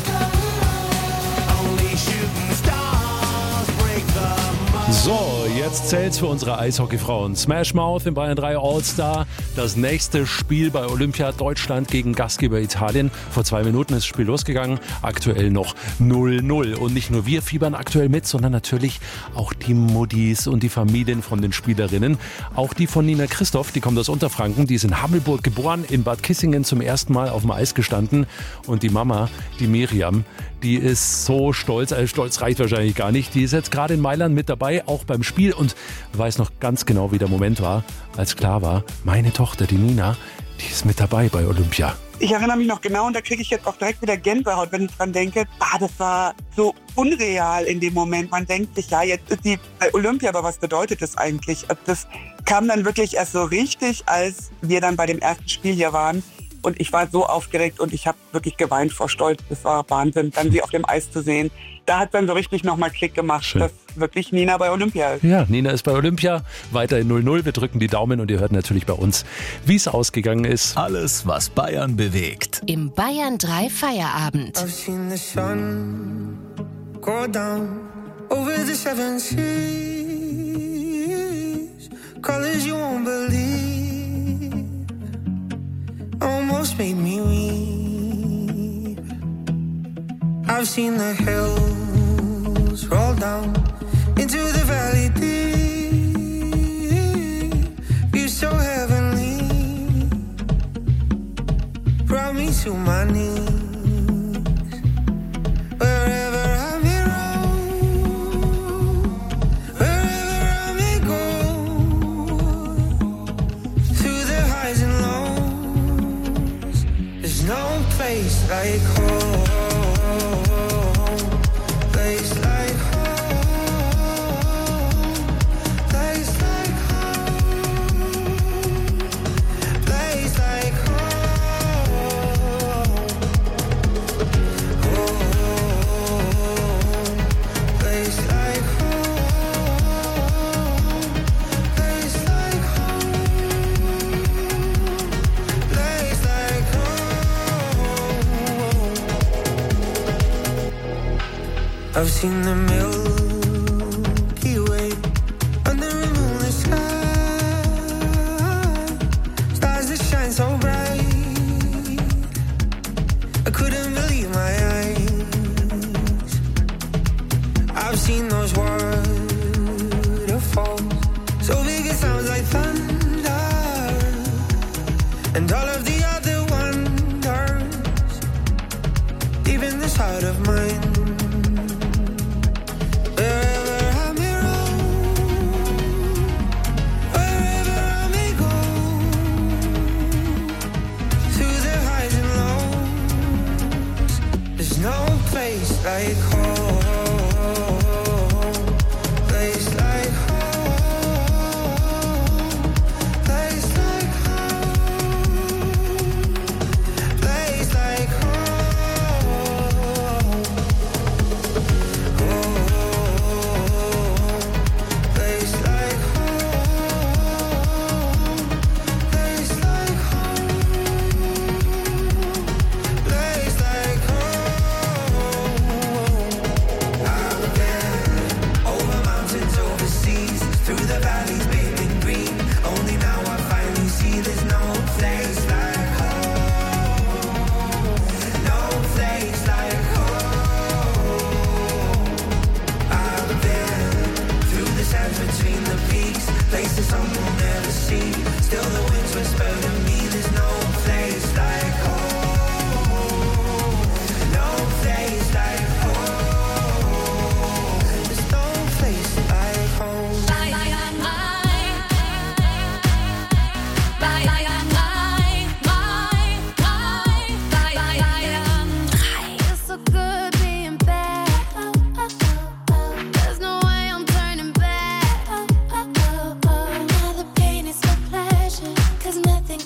gold. Only shooting stars break the mold. So, jetzt zählt's für unsere Eishockeyfrauen. Smash Mouth in Bayern drei All-Star. Das nächste Spiel bei Olympia, Deutschland gegen Gastgeber Italien. Vor zwei Minuten ist das Spiel losgegangen. Aktuell noch null null. Und nicht nur wir fiebern aktuell mit, sondern natürlich auch die Muttis und die Familien von den Spielerinnen. Auch die von Nina Christoph, die kommt aus Unterfranken. Die ist in Hammelburg geboren, in Bad Kissingen zum ersten Mal auf dem Eis gestanden. Und die Mama, die Miriam, die ist so stolz, also stolz reicht wahrscheinlich gar nicht. Die ist jetzt gerade in Mailand mit dabei, auch beim Spiel, und weiß noch ganz genau, wie der Moment war, als klar war, meine Tochter, die Nina, die ist mit dabei bei Olympia. Ich erinnere mich noch genau, und da kriege ich jetzt auch direkt wieder Gänsehaut, wenn ich dran denke, ah, das war so unreal in dem Moment. Man denkt sich, ja, jetzt ist die bei Olympia, aber was bedeutet das eigentlich? Also das kam dann wirklich erst so richtig, als wir dann bei dem ersten Spiel hier waren. Und ich war so aufgeregt und ich habe wirklich geweint vor Stolz. Das war Wahnsinn, dann sie auf dem Eis zu sehen. Da hat dann so richtig nochmal Klick gemacht, Schön. Dass wirklich Nina bei Olympia ist. Ja, Nina ist bei Olympia, weiterhin null null. Wir drücken die Daumen und ihr hört natürlich bei uns, wie es ausgegangen ist. Alles, was Bayern bewegt. Im Bayern drei Feierabend. I've seen the sun go down over the seven seas. Colors you won't believe. Almost made me weep. I've seen the hills roll down into the valley deep. View so heavenly, brought me to my knees. Wherever I may roam, wherever I may go, I've seen the Milky Way under a moonlit sky, stars that shine so bright, I couldn't believe my eyes. I've seen those waterfalls, so big it sounds like thunder, and all of the other wonders, deep in this heart of mine. Like home, place like home, place like home, place like home, oh, place like home, place like home, place like home. Through the valleys bathed in green, only now I finally see there's no place like home, no place like home. I've been through the sands between the peaks, places some will never see, still the winds whisper to me there's no place like home, no place like home, there's no place like home. Nothing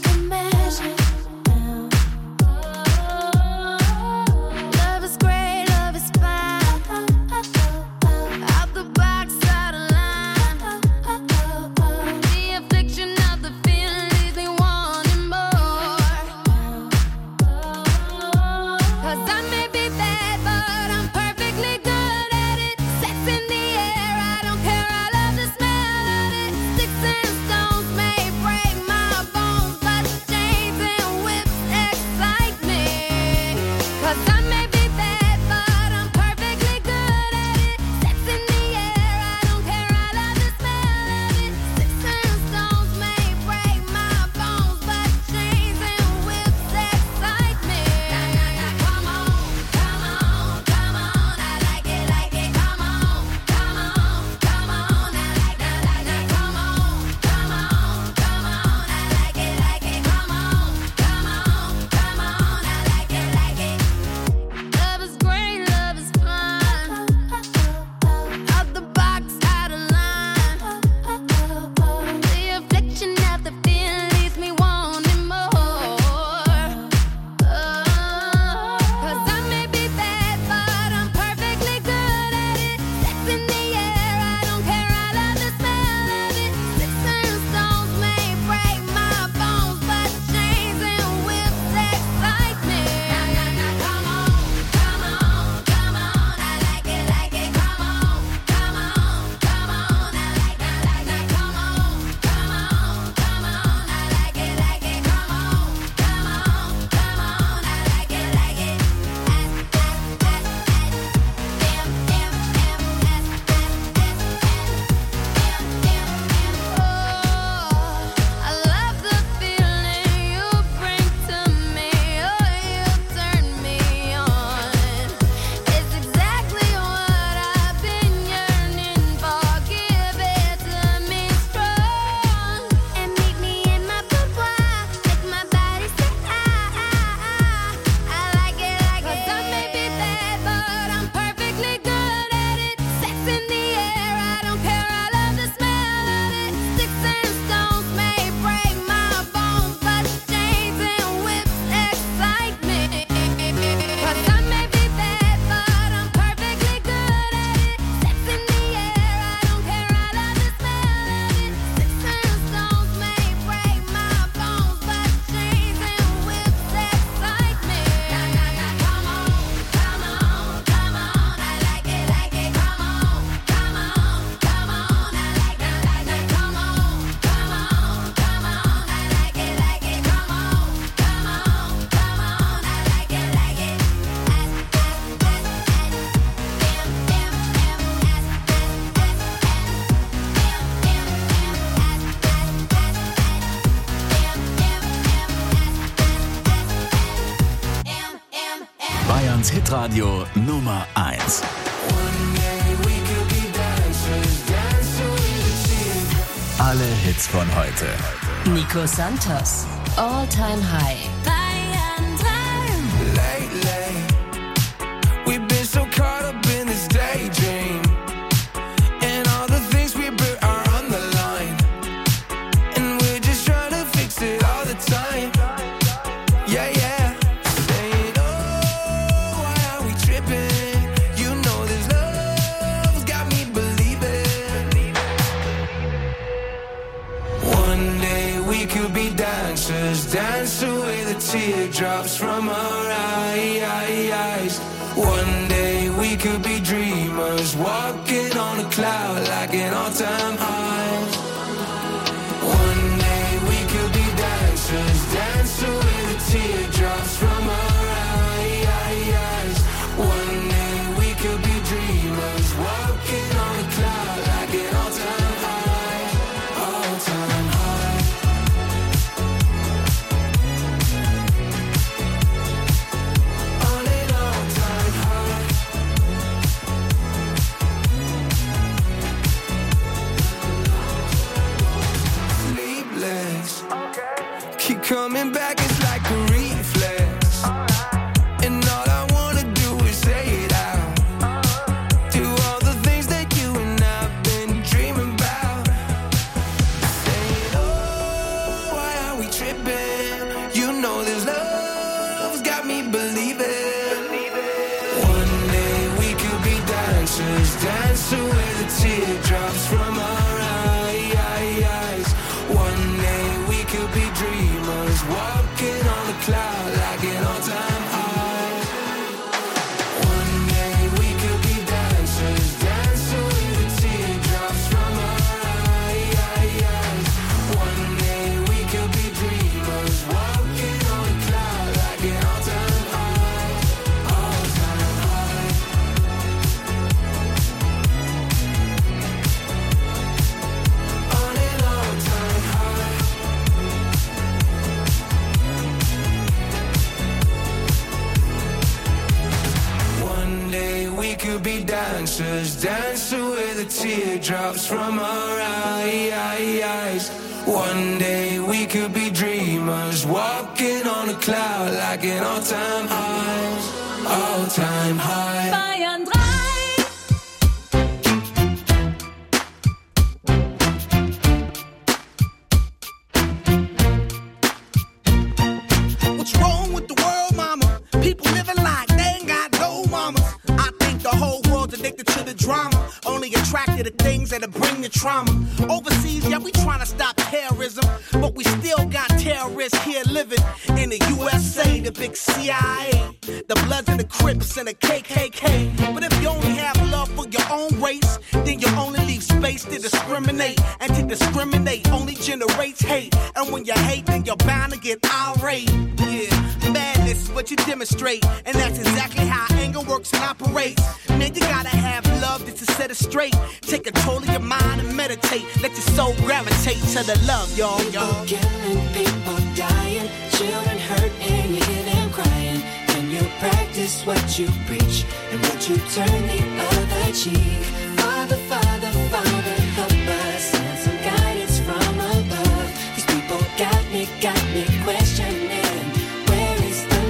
Hitradio Nummer eins. Alle Hits von heute. Nico Santos, All Time High. Lately, we've been so caught up in this daydream, and all the things we built are on the line, and we're just trying to fix it all the time. Yeah, yeah. Saying, oh, why are we tripping? You know this love's got me believing. One day we could be dancers, dance away the teardrops from our eyes. One day we could be dreamers, walking on a cloud like an all-time high. One day we could be dancers, dance away the teardrops from our eyes. One day we could be dreamers, walking on a cloud like an all-time high, all-time high. On an all-time high. Sleepless, keep coming back, it's like a reflex. And all I wanna do is say it out. Do all the things that you and I've been dreaming about. Saying, oh, why are we tripping? You know this love's got me believing. One day we could be dancers, dance away the teardrops from our eyes. One day we could be dreamers, walking on a cloud like an all-time high. One day we could be dancers, dance away the teardrops from our eyes. One day we could be dreamers, walking on a cloud like an all-time high, all-time high. On an all-time high. One day we could be dancers, dance away the teardrops from our eyes. One day we could be dreamers, walking on a cloud like an all-time high, all-time high. Bayern drei. What's wrong with the world, mama? People living like they ain't got no mamas. I think the whole world's addicted to the drama, only attracted to things that'll bring the trauma. Overseas, yeah, we trying to stop terrorism, but we still got terrorists here living in the U S A, the big C I A, the Bloods and the Crips and the K K K. But if you only have love for your own race, then you only leave space to discriminate, and to discriminate only generates hate. And when you hate, then you're bound to get irate. Yeah, madness is what you demonstrate, and that's exactly how anger works and operates. Man, you gotta have love just to set it straight. Take control of your mind and meditate. Let your soul gravitate to the love, y'all. y'all. Killing, people dying, children hurt, and you hear them crying. Can you practice what you preach, and would you turn the other cheek? Father, Father, Father, help us, send some guidance from above. These people got me, got me questioning. Where is the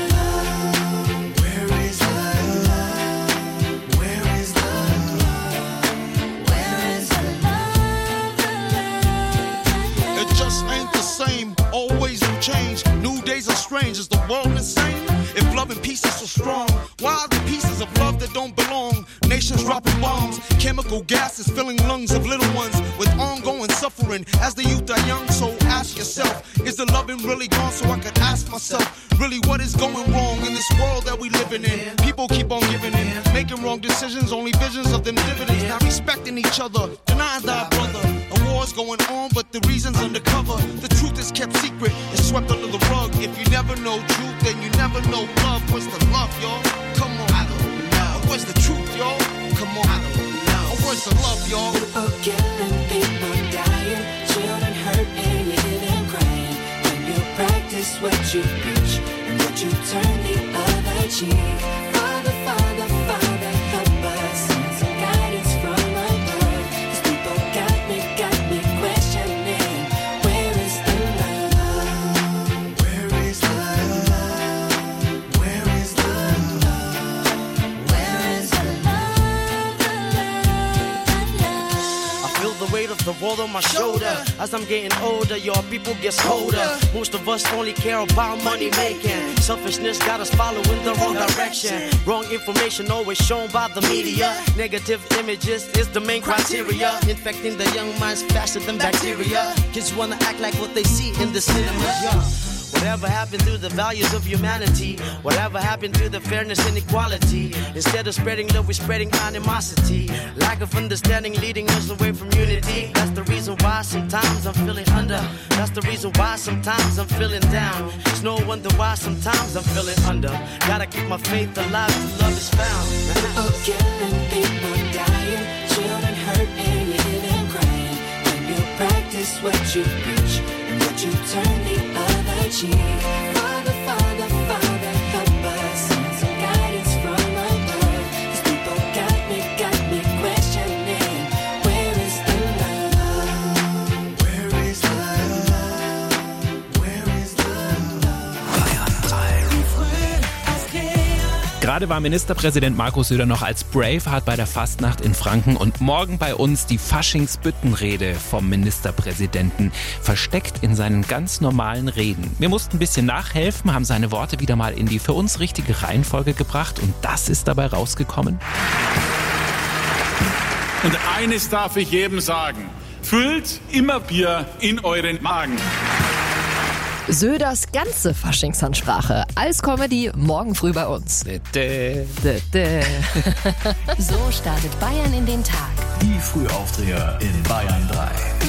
love? Where is the love? Where is the love? Where is the love? The love? It just ain't the same. Always new change. New days are strange. Is the world insane? If love and peace is so strong, why are the pieces of love that don't belong? Nations dropping bombs, chemical gases filling lungs of little ones with ongoing suffering. As the youth are young, so ask yourself, is the loving really gone? So I could ask myself, really what is going wrong in this world that we living in? People keep on giving in, making wrong decisions, only visions of them dividends. Not respecting each other, denying thy brother. A war's going on, but the reason's undercover. The truth is kept secret, it's swept under the rug. If you never know truth, then you never know love. Where's the love, y'all? Come on. I don't know. Where's the truth, y'all? Come on. I don't know. Where's the love, y'all? People killing, people dying, children hurt, and you hear them crying. When you practice what you preach, and would you turn the other cheek? the world on my shoulder. As I'm getting older, your people get colder. Most of us only care about money making. Selfishness got us following the wrong direction. Wrong information always shown by the media. Negative images is the main criteria. Infecting the young minds faster than bacteria. Kids wanna act like what they see in the cinemas, yeah. Whatever happened to the values of humanity? Whatever happened to the fairness and equality? Instead of spreading love, we're spreading animosity. Lack of understanding leading us away from unity. That's the reason why sometimes I'm feeling under. That's the reason why sometimes I'm feeling down. It's no wonder why sometimes I'm feeling under. Gotta keep my faith alive till love is found. People killing, people dying, children hurt and you hear them crying. When you practice what you preach and what you turn the other cheek. Father, Father, Father, help us. Send some guidance from above. These people got me, got me questioning. Where is the love? Where is the love? Where is the Gerade war Ministerpräsident Markus Söder noch als Braveheart bei der Fastnacht in Franken und morgen bei uns die Faschingsbüttenrede vom Ministerpräsidenten, versteckt in seinen ganz normalen Reden. Wir mussten ein bisschen nachhelfen, haben seine Worte wieder mal in die für uns richtige Reihenfolge gebracht und das ist dabei rausgekommen. Und eines darf ich jedem sagen, füllt immer Bier in euren Magen. Söders ganze Faschingsansprache als Comedy morgen früh bei uns. Dä, dä, dä. So startet Bayern in den Tag. Die Frühaufdreher in Bayern drei.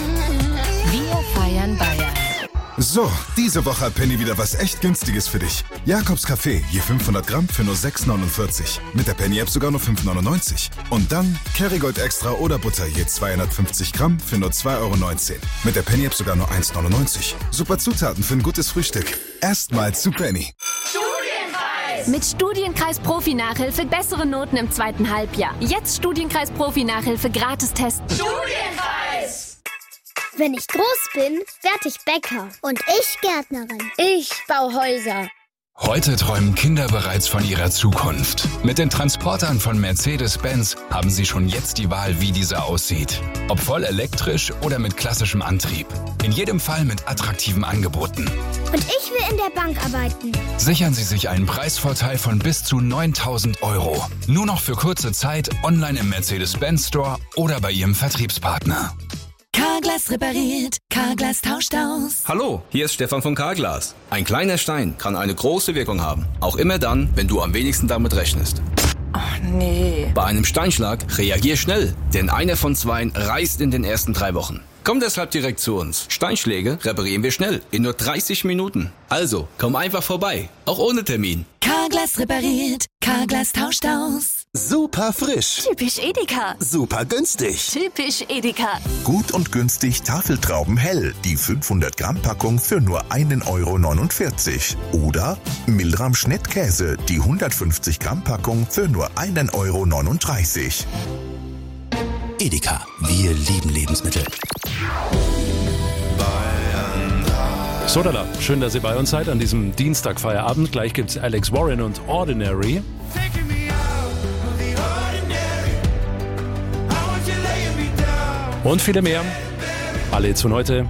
Wir feiern Bayern. So, diese Woche hat Penny wieder was echt Günstiges für dich. Jakobs Kaffee, je fünfhundert Gramm für nur sechs neunundvierzig. Mit der Penny-App sogar nur fünf neunundneunzig. Und dann Kerrygold Extra oder Butter, je zweihundertfünfzig Gramm für nur zwei neunzehn Euro. Mit der Penny-App sogar nur eins neunundneunzig. Super Zutaten für ein gutes Frühstück. Erstmals zu Penny. Studienkreis! Mit Studienkreis Profi-Nachhilfe bessere Noten im zweiten Halbjahr. Jetzt Studienkreis Profi-Nachhilfe gratis testen. Studienkreis! Wenn ich groß bin, werde ich Bäcker. Und ich Gärtnerin. Ich baue Häuser. Heute träumen Kinder bereits von ihrer Zukunft. Mit den Transportern von Mercedes-Benz haben sie schon jetzt die Wahl, wie dieser aussieht. Ob voll elektrisch oder mit klassischem Antrieb. In jedem Fall mit attraktiven Angeboten. Und ich will in der Bank arbeiten. Sichern Sie sich einen Preisvorteil von bis zu neuntausend Euro. Nur noch für kurze Zeit online im Mercedes-Benz Store oder bei Ihrem Vertriebspartner. Carglass repariert, Carglass tauscht aus. Hallo, hier ist Stefan von Carglass. Ein kleiner Stein kann eine große Wirkung haben. Auch immer dann, wenn du am wenigsten damit rechnest. Oh nee. Bei einem Steinschlag reagier schnell, denn einer von zweien reißt in den ersten drei Wochen. Komm deshalb direkt zu uns. Steinschläge reparieren wir schnell, in nur dreißig Minuten. Also, komm einfach vorbei, auch ohne Termin. Carglass repariert, Carglass tauscht aus. Super frisch. Typisch Edeka. Super günstig. Typisch Edeka. Gut und günstig Tafeltrauben hell. Die fünfhundert Gramm Packung für nur ein Euro neunundvierzig. Oder Milram Schnittkäse. Die hundertfünfzig Gramm Packung für nur ein Euro neununddreißig. Edeka. Wir lieben Lebensmittel. Sodala, schön, dass ihr bei uns seid an diesem Dienstag-Feierabend. Gleich gibt's Alex Warren und Ordinary. Und viele mehr. Alle jetzt von heute.